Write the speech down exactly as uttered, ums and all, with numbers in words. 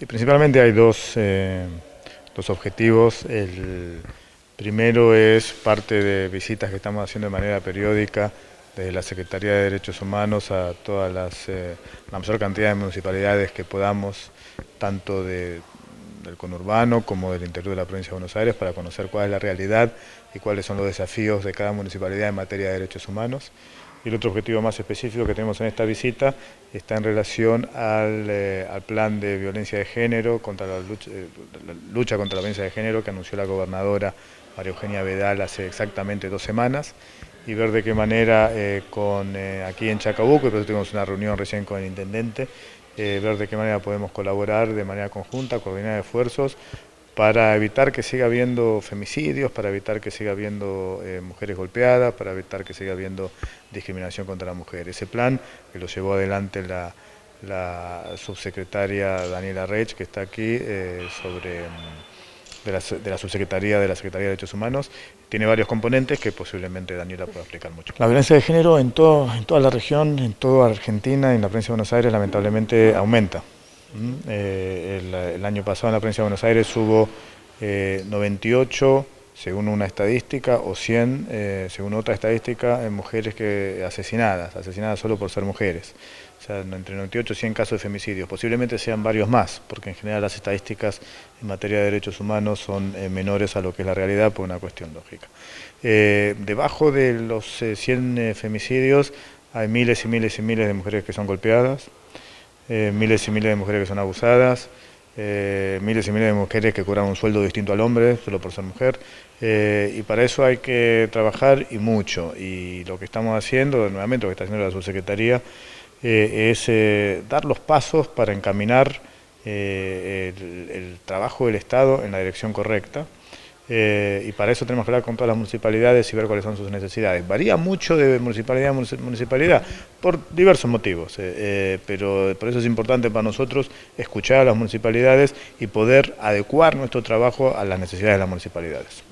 Sí, principalmente hay dos, eh, dos objetivos. El primero es parte de visitas que estamos haciendo de manera periódica desde la Secretaría de Derechos Humanos a todas las, eh, la mayor cantidad de municipalidades que podamos, tanto de, del conurbano como del interior de la provincia de Buenos Aires, para conocer cuál es la realidad y cuáles son los desafíos de cada municipalidad en materia de derechos humanos. Y el otro objetivo más específico que tenemos en esta visita está en relación al, eh, al plan de violencia de género, contra la lucha, eh, la lucha contra la violencia de género que anunció la gobernadora María Eugenia Vidal hace exactamente dos semanas, y ver de qué manera eh, con, eh, aquí en Chacabuco, y por eso tuvimos una reunión recién con el intendente, eh, ver de qué manera podemos colaborar de manera conjunta, coordinar esfuerzos, para evitar que siga habiendo femicidios, para evitar que siga habiendo eh, mujeres golpeadas, para evitar que siga habiendo discriminación contra la mujer. Ese plan que lo llevó adelante la, la subsecretaria Daniela Reich, que está aquí, eh, sobre, de, la, de la subsecretaría de la Secretaría de Derechos Humanos, tiene varios componentes que posiblemente Daniela pueda explicar mucho. La violencia de género en, todo, en toda la región, en toda Argentina y en la provincia de Buenos Aires lamentablemente aumenta. Eh, el, el año pasado en la provincia de Buenos Aires hubo eh, noventa y ocho, según una estadística, o cien, eh, según otra estadística, en mujeres que asesinadas, asesinadas solo por ser mujeres. O sea, entre noventa y ocho y cien casos de femicidios. Posiblemente sean varios más, porque en general las estadísticas en materia de derechos humanos son eh, menores a lo que es la realidad por una cuestión lógica. Eh, debajo de los eh, cien eh, femicidios hay miles y miles y miles de mujeres que son golpeadas, Eh, miles y miles de mujeres que son abusadas, eh, miles y miles de mujeres que cobran un sueldo distinto al hombre solo por ser mujer, eh, y para eso hay que trabajar y mucho, y lo que estamos haciendo, nuevamente lo que está haciendo la subsecretaría, eh, es eh, dar los pasos para encaminar eh, el, el trabajo del Estado en la dirección correcta. Eh, y para eso tenemos que hablar con todas las municipalidades y ver cuáles son sus necesidades. Varía mucho de municipalidad a municipalidad por diversos motivos, eh, eh, pero por eso es importante para nosotros escuchar a las municipalidades y poder adecuar nuestro trabajo a las necesidades de las municipalidades.